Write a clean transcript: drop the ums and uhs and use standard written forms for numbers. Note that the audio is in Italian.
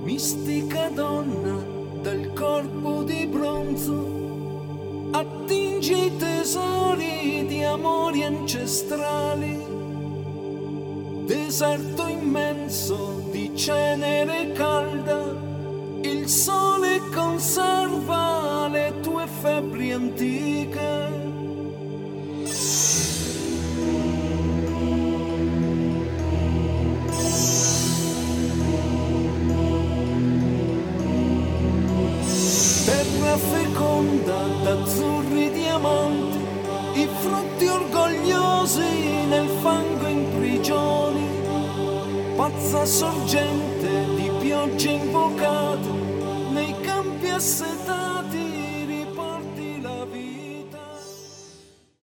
mistica donna del corpo di bronzo, attingi i tesori di amori ancestrali. Deserto immenso di cenere calda, il sole conserva le tue febbri antiche. Terra feconda d'azzurri diamanti, i frutti orgogliosi nel fango in prigioni, pazza sorgente di piogge invocate nei campi assetati.